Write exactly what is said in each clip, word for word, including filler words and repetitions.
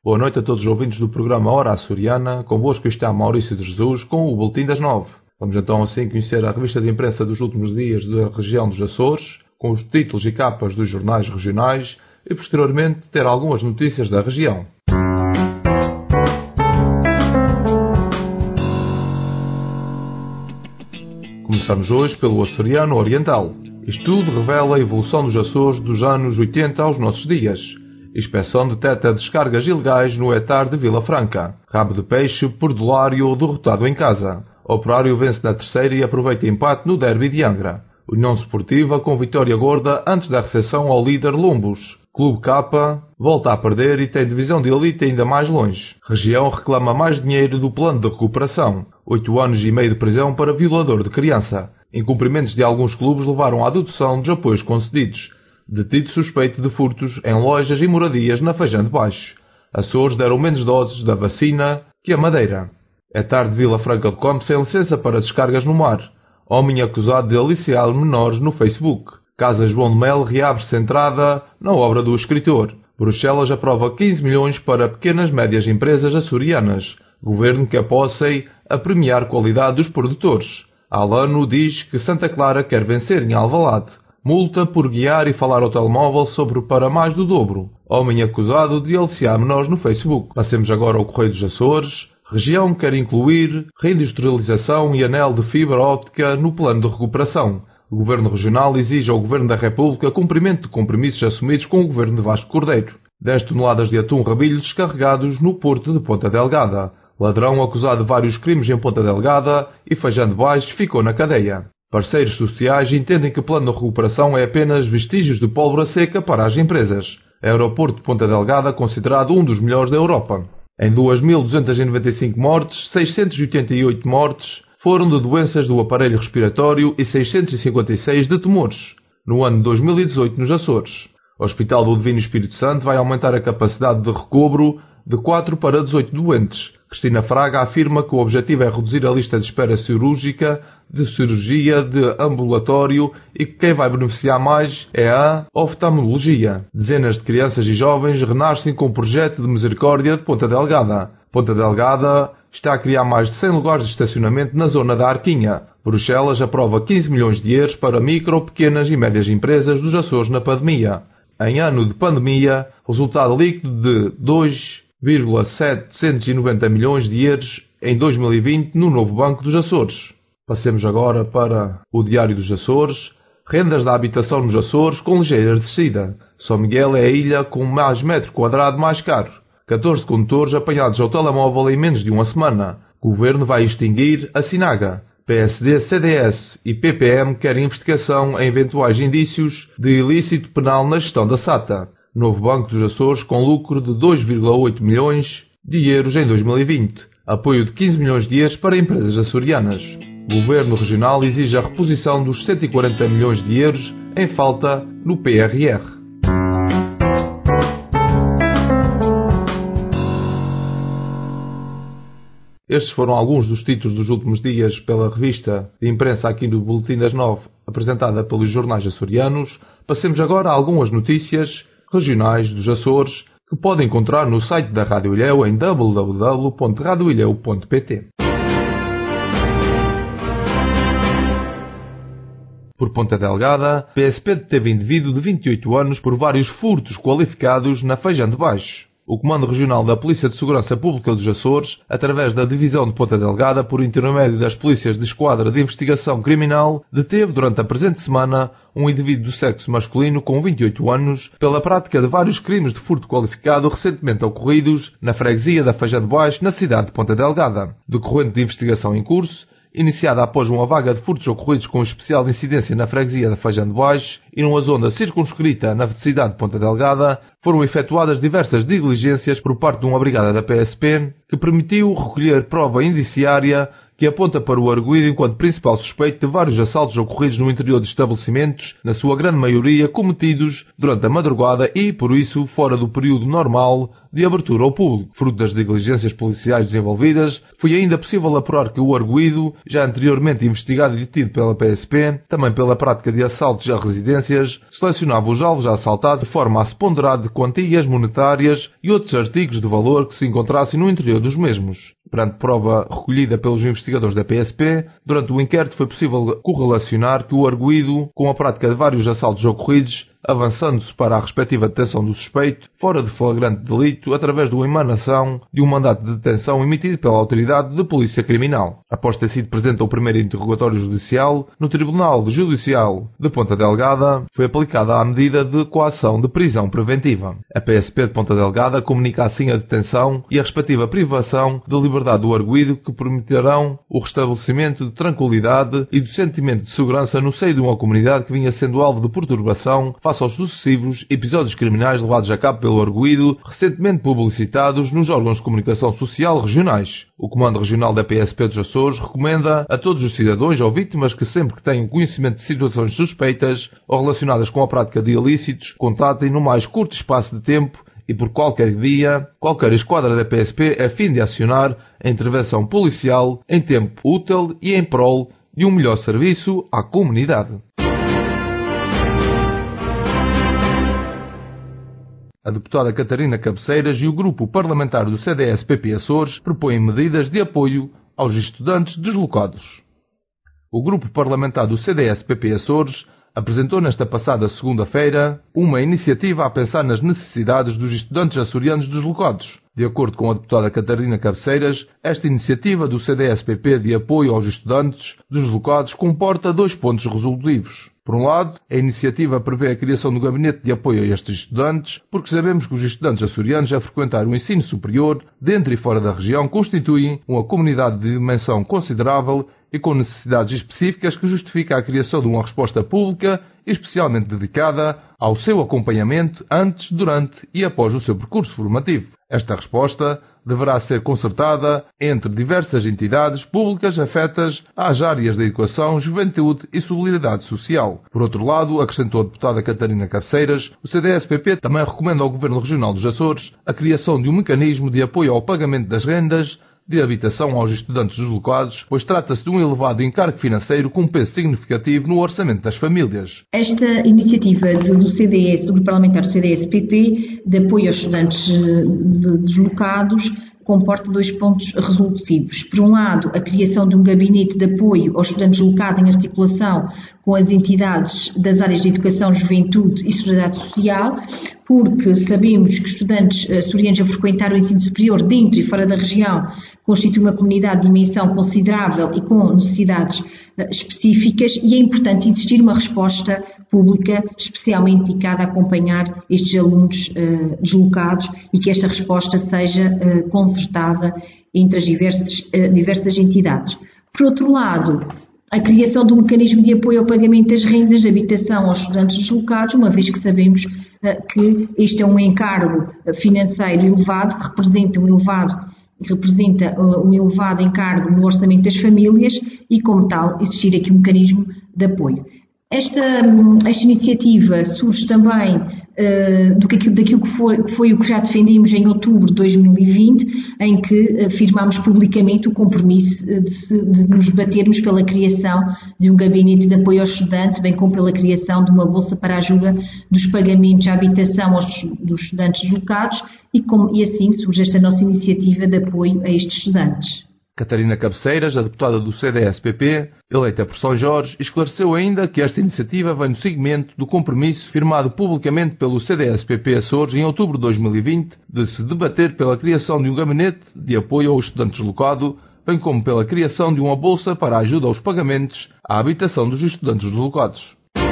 Boa noite a todos os ouvintes do programa Hora Açoriana. Convosco está Maurício de Jesus com o Boletim das Nove. Vamos então assim conhecer a revista de imprensa dos últimos dias da região dos Açores, com os títulos e capas dos jornais regionais e posteriormente ter algumas notícias da região. Começamos hoje pelo Açoriano Oriental. Estudo revela a evolução dos Açores dos anos oitenta aos nossos dias. Inspeção detecta descargas ilegais no hectare de Vila Franca. Rabo de peixe, perdulário derrotado em casa. Operário vence na terceira e aproveita empate no derby de Angra. União Desportiva com vitória gorda antes da recepção ao líder Lombos. Clube K volta a perder e tem divisão de elite ainda mais longe. Região reclama mais dinheiro do plano de recuperação. Oito anos e meio de prisão para violador de criança. Incumprimentos de alguns clubes levaram à dedução dos apoios concedidos. Detido suspeito de furtos em lojas e moradias na Feijão de Baixo. Açores deram menos doses da vacina que a Madeira. Hectare de Vila Franca de Comp sem licença para descargas no mar. Homem acusado de aliciar menores no Facebook. Casa João de Mel reabre-se entrada na obra do escritor. Bruxelas aprova quinze milhões para pequenas e médias empresas açorianas. Governo que apossei a premiar qualidade dos produtores. Alano diz que Santa Clara quer vencer em Alvalade. Multa por guiar e falar ao telemóvel sobre para mais do dobro. Homem acusado de aliciar menores no Facebook. Passemos agora ao Correio dos Açores. Região quer incluir reindustrialização e anel de fibra óptica no plano de recuperação. O Governo Regional exige ao Governo da República cumprimento de compromissos assumidos com o Governo de Vasco Cordeiro. dez toneladas de atum rabilho descarregados no porto de Ponta Delgada. Ladrão acusado de vários crimes em Ponta Delgada e Feijão de Baixo ficou na cadeia. Parceiros sociais entendem que o plano de recuperação é apenas vestígios de pólvora seca para as empresas. Aeroporto de Ponta Delgada considerado um dos melhores da Europa. Em duas mil duzentas e noventa e cinco mortes, seiscentas e oitenta e oito mortes foram de doenças do aparelho respiratório e seiscentos e cinquenta e seis de tumores. No ano de dois mil e dezoito nos Açores. O Hospital do Divino Espírito Santo vai aumentar a capacidade de recobro de quatro para dezoito doentes. Cristina Fraga afirma que o objetivo é reduzir a lista de espera cirúrgica, de cirurgia, de ambulatório e que quem vai beneficiar mais é a oftalmologia. Dezenas de crianças e jovens renascem com o projeto de misericórdia de Ponta Delgada. Ponta Delgada está a criar mais de cem lugares de estacionamento na zona da Arquinha. Bruxelas aprova quinze milhões de euros para micro, pequenas e médias empresas dos Açores na pandemia. Em ano de pandemia, resultado líquido de dois vírgula setecentos e noventa milhões de euros em dois mil e vinte no novo Banco dos Açores. Passemos agora para o Diário dos Açores. Rendas da habitação nos Açores com ligeira descida. São Miguel é a ilha com mais metro quadrado mais caro. catorze condutores apanhados ao telemóvel em menos de uma semana. Governo vai extinguir a Sinaga. P S D, C D S e P P M querem investigação em eventuais indícios de ilícito penal na gestão da S A T A. Novo Banco dos Açores com lucro de dois vírgula oito milhões de euros em dois mil e vinte. Apoio de quinze milhões de euros para empresas açorianas. Governo Regional exige a reposição dos cento e quarenta milhões de euros em falta no P R R. Estes foram alguns dos títulos dos últimos dias pela revista de imprensa aqui do Boletim das Nove, apresentada pelos jornais açorianos. Passemos agora a algumas notícias regionais dos Açores que podem encontrar no site da Rádio Ilhéu em w w w ponto radio ilhéu ponto p t. Por Ponta Delgada, P S P deteve indivíduo de vinte e oito anos por vários furtos qualificados na Feijão de Baixo. O Comando Regional da Polícia de Segurança Pública dos Açores, através da Divisão de Ponta Delgada, por intermédio das Polícias de Esquadra de Investigação Criminal, deteve durante a presente semana um indivíduo do sexo masculino com vinte e oito anos pela prática de vários crimes de furto qualificado recentemente ocorridos na freguesia da Feijão de Baixo, na cidade de Ponta Delgada. Decorrente de investigação em curso, iniciada após uma vaga de furtos ocorridos com especial incidência na freguesia da Feijão de Baixo e numa zona circunscrita na cidade de Ponta Delgada, foram efetuadas diversas diligências por parte de uma brigada da P S P que permitiu recolher prova indiciária que aponta para o arguido enquanto principal suspeito de vários assaltos ocorridos no interior de estabelecimentos, na sua grande maioria cometidos durante a madrugada e, por isso, fora do período normal de abertura ao público. Fruto das diligências policiais desenvolvidas, foi ainda possível apurar que o arguido, já anteriormente investigado e detido pela P S P, também pela prática de assaltos a residências, selecionava os alvos a assaltar de forma a se ponderar de quantias monetárias e outros artigos de valor que se encontrassem no interior dos mesmos. Perante prova recolhida pelos investigadores da P S P, durante o inquérito foi possível correlacionar que o arguido com a prática de vários assaltos ocorridos, avançando-se para a respectiva detenção do suspeito, fora de flagrante delito, através da emanação de um mandato de detenção emitido pela Autoridade de Polícia Criminal. Após ter sido presente ao primeiro interrogatório judicial, no Tribunal Judicial de Ponta Delgada, foi aplicada a medida de coação de prisão preventiva. A P S P de Ponta Delgada comunica assim a detenção e a respectiva privação de liberdade do arguido que permitirão o restabelecimento de tranquilidade e do sentimento de segurança no seio de uma comunidade que vinha sendo alvo de perturbação face aos sucessivos episódios criminais levados a cabo pelo arguido, recentemente publicitados nos órgãos de comunicação social regionais. O Comando Regional da P S P dos Açores recomenda a todos os cidadãos ou vítimas que sempre que tenham conhecimento de situações suspeitas ou relacionadas com a prática de ilícitos, contatem no mais curto espaço de tempo e por qualquer via, qualquer esquadra da P S P a fim de acionar a intervenção policial em tempo útil e em prol de um melhor serviço à comunidade. A deputada Catarina Cabeceiras e o grupo parlamentar do C D S P P Açores propõem medidas de apoio aos estudantes deslocados. O grupo parlamentar do C D S P P Açores apresentou nesta passada segunda-feira uma iniciativa a pensar nas necessidades dos estudantes açorianos deslocados. De acordo com a deputada Catarina Cabeceiras, esta iniciativa do C D S P P de apoio aos estudantes deslocados comporta dois pontos resolutivos. Por um lado, a iniciativa prevê a criação do gabinete de apoio a estes estudantes, porque sabemos que os estudantes açorianos a frequentar o ensino superior, dentro e fora da região, constituem uma comunidade de dimensão considerável e com necessidades específicas que justifica a criação de uma resposta pública especialmente dedicada ao seu acompanhamento antes, durante e após o seu percurso formativo. Esta resposta deverá ser concertada entre diversas entidades públicas afetas às áreas da educação, juventude e solidariedade social. Por outro lado, acrescentou a deputada Catarina Cabeceiras, o C D S P P também recomenda ao Governo Regional dos Açores a criação de um mecanismo de apoio ao pagamento das rendas de habitação aos estudantes deslocados, pois trata-se de um elevado encargo financeiro com um peso significativo no orçamento das famílias. Esta iniciativa do C D S, do Grupo Parlamentar do C D S P P, de apoio aos estudantes deslocados, comporta dois pontos resolutivos. Por um lado, a criação de um gabinete de apoio aos estudantes deslocados em articulação com as entidades das áreas de educação, juventude e solidariedade social, porque sabemos que estudantes açorianos a frequentar o ensino superior dentro e fora da região constitui uma comunidade de dimensão considerável e com necessidades específicas, e é importante existir uma resposta pública especialmente dedicada a acompanhar estes alunos uh, deslocados e que esta resposta seja uh, concertada entre as diversas, uh, diversas entidades. Por outro lado, a criação de um mecanismo de apoio ao pagamento das rendas de habitação aos estudantes deslocados, uma vez que sabemos uh, que este é um encargo financeiro elevado, que representa um elevado representa um elevado encargo no orçamento das famílias e, como tal, existir aqui um mecanismo de apoio. Esta, esta iniciativa surge também uh, do que, daquilo que foi, que foi o que já defendemos em outubro de dois mil e vinte, em que afirmámos publicamente o compromisso de, se, de nos batermos pela criação de um gabinete de apoio ao estudante, bem como pela criação de uma bolsa para a ajuda dos pagamentos à habitação aos, dos estudantes deslocados e, como, e assim surge esta nossa iniciativa de apoio a estes estudantes. Catarina Cabeceiras, a deputada do C D S P P, eleita por São Jorge, esclareceu ainda que esta iniciativa vem no seguimento do compromisso firmado publicamente pelo C D S P P Açores em outubro de dois mil e vinte de se debater pela criação de um gabinete de apoio ao estudante deslocado, bem como pela criação de uma bolsa para a ajuda aos pagamentos à habitação dos estudantes deslocados.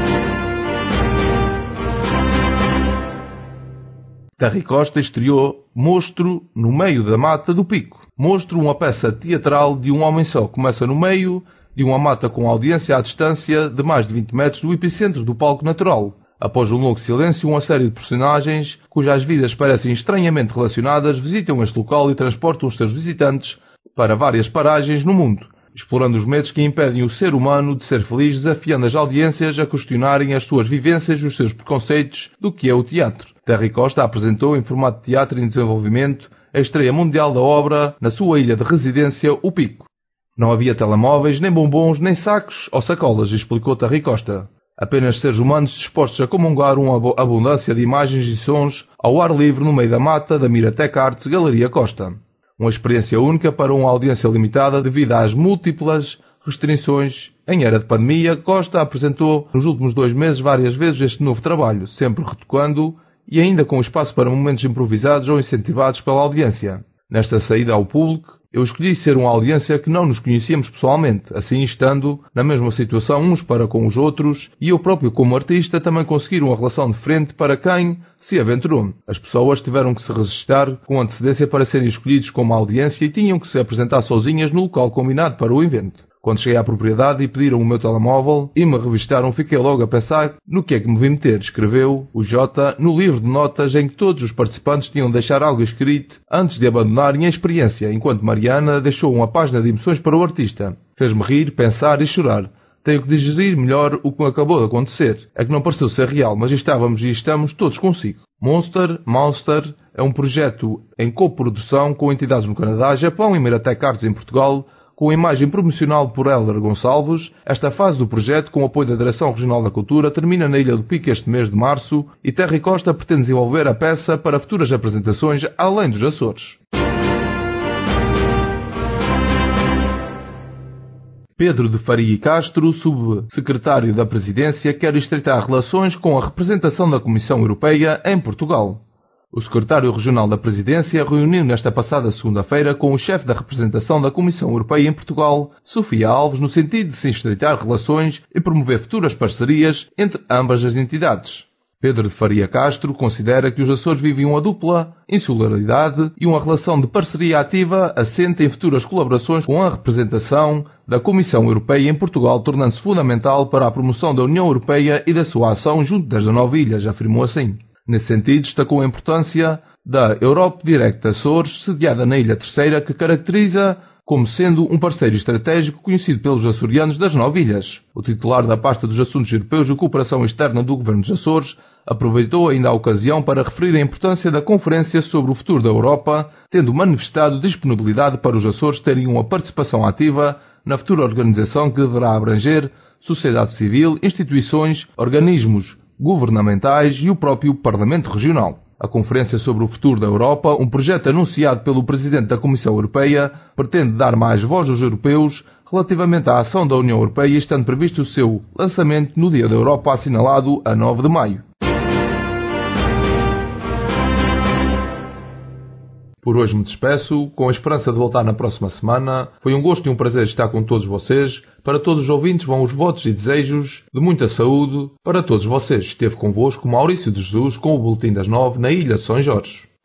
Terry Costa estreou Monstro no meio da mata do Pico. Monstro, uma peça teatral de um homem só, começa no meio de uma mata com audiência à distância de mais de vinte metros do epicentro do palco natural. Após um longo silêncio, uma série de personagens, cujas vidas parecem estranhamente relacionadas, visitam este local e transportam os seus visitantes para várias paragens no mundo. explorando os medos que impedem o ser humano de ser feliz, desafiando as audiências a questionarem as suas vivências e os seus preconceitos do que é o teatro. Terry Costa apresentou, em formato de teatro em desenvolvimento, a estreia mundial da obra na sua ilha de residência, o Pico. Não havia telemóveis, nem bombons, nem sacos ou sacolas, explicou Terry Costa. Apenas seres humanos dispostos a comungar uma abundância de imagens e sons ao ar livre no meio da mata da Miratec Arts Galeria Costa. Uma experiência única para uma audiência limitada devido às múltiplas restrições. Em era de pandemia, Costa apresentou nos últimos dois meses várias vezes este novo trabalho, sempre retocando e ainda com espaço para momentos improvisados ou incentivados pela audiência. Nesta saída ao público, eu escolhi ser uma audiência que não nos conhecíamos pessoalmente, assim estando na mesma situação uns para com os outros, e eu próprio como artista também conseguir uma relação de frente para quem se aventurou. As pessoas tiveram que se registrar com antecedência para serem escolhidos como audiência e tinham que se apresentar sozinhas no local combinado para o evento. Quando cheguei à propriedade e pediram o meu telemóvel e me revistaram, fiquei logo a pensar no que é que me vim meter, escreveu o Jota no livro de notas em que todos os participantes tinham de deixar algo escrito antes de abandonarem a experiência, enquanto Mariana deixou uma página de emoções para o artista. Fez-me rir, pensar e chorar. Tenho que digerir melhor o que me acabou de acontecer. É que não pareceu ser real, mas estávamos e estamos todos consigo. Monster, Monster, é um projeto em coprodução com entidades no Canadá, Japão e Miratec Arts em Portugal, com a imagem promocional por Hélder Gonçalves. Esta fase do projeto, com o apoio da Direção Regional da Cultura, termina na Ilha do Pico este mês de março e Terry Costa pretende desenvolver a peça para futuras apresentações além dos Açores. Pedro de Faria Castro, subsecretário da Presidência, quer estreitar relações com a representação da Comissão Europeia em Portugal. O secretário regional da Presidência reuniu nesta passada segunda-feira com o chefe da representação da Comissão Europeia em Portugal, Sofia Alves, no sentido de se estreitar relações e promover futuras parcerias entre ambas as entidades. Pedro de Faria Castro considera que os Açores vivem uma dupla insularidade e uma relação de parceria ativa assente em futuras colaborações com a representação da Comissão Europeia em Portugal, tornando-se fundamental para a promoção da União Europeia e da sua ação junto das nove ilhas, afirmou assim. Nesse sentido, destacou a importância da Europe Direct Açores, sediada na Ilha Terceira, que caracteriza como sendo um parceiro estratégico conhecido pelos açorianos das nove ilhas. O titular da pasta dos Assuntos Europeus e Cooperação Externa do Governo dos Açores aproveitou ainda a ocasião para referir a importância da Conferência sobre o Futuro da Europa, tendo manifestado disponibilidade para os Açores terem uma participação ativa na futura organização que deverá abranger sociedade civil, instituições, organismos governamentais e o próprio Parlamento Regional. A Conferência sobre o Futuro da Europa, um projeto anunciado pelo Presidente da Comissão Europeia, pretende dar mais voz aos europeus relativamente à ação da União Europeia, estando previsto o seu lançamento no Dia da Europa, assinalado a nove de maio. Por hoje me despeço, com a esperança de voltar na próxima semana. Foi um gosto e um prazer estar com todos vocês. Para todos os ouvintes vão os votos e desejos de muita saúde. Para todos vocês esteve convosco Maurício de Jesus com o Boletim das Nove na Ilha de São Jorge.